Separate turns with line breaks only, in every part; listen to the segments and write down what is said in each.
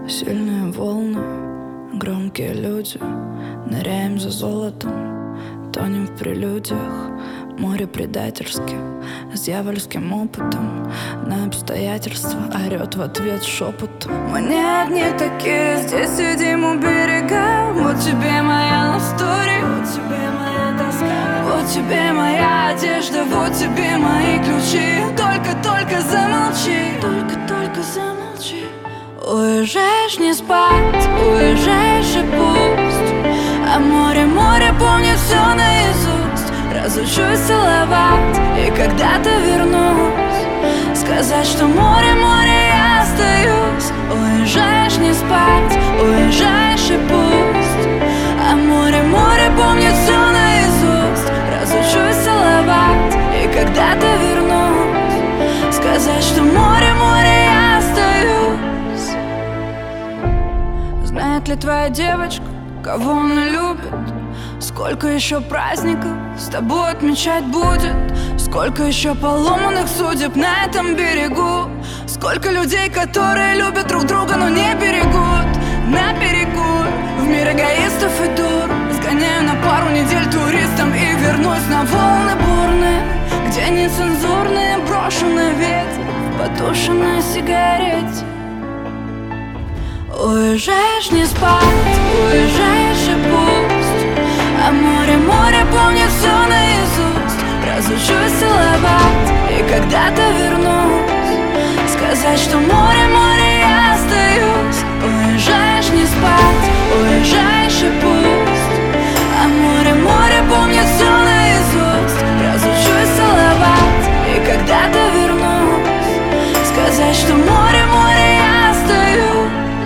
Сильные волны, громкие люди, ныряем за золотом, тонем в прелюдиях. Море предательски, с дьявольским опытом, на обстоятельства орет в ответ шепотом. Мы не одни такие, здесь сидим у берега. Вот тебе моя love story, вот тебе моя тоска, вот тебе моя одежда, вот тебе мои ключи. Только замолчи, только замолчи. Уезжаешь не спать, уезжаешь и пусть, а море помнит все наизусть. Разучусь целовать и когда-то вернусь, сказать, что море, я остаюсь. Уезжаешь не спать, уезжаешь и пусть, а море помнит все наизусть. Разучусь целовать и когда-то вернусь, сказать, что море, я остаюсь. Знает ли твоя девочка, кого она любит? Сколько еще праздников с тобой отмечать будет? Сколько еще поломанных судеб на этом берегу? Сколько людей, которые любят друг друга, но не берегут? На берегу в мир эгоистов и дур сгоняю на пару недель туристом и вернусь на волны бурные, где нецензурные брошены ветер в потушенной сигарете. Уезжаешь не спать, уезжаешь и пусть, а море помнит все наизусть. Разучусь целовать и когда-то вернусь, сказать, что море, я остаюсь. Уезжаешь не спать, уезжаешь и пусть, а море помнит все наизусть. Разучусь целовать и когда-то вернусь, сказать, что море, я остаюсь.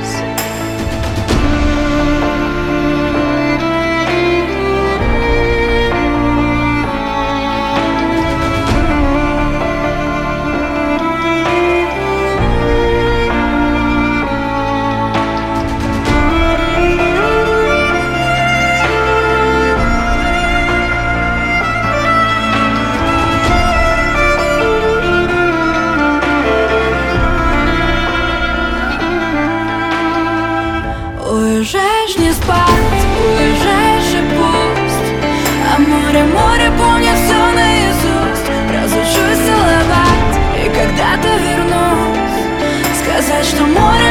Уезжаешь не спать, уезжаешь и пусть, а море помнит все наизусть. Разучусь целовать и когда-то вернусь, сказать, что море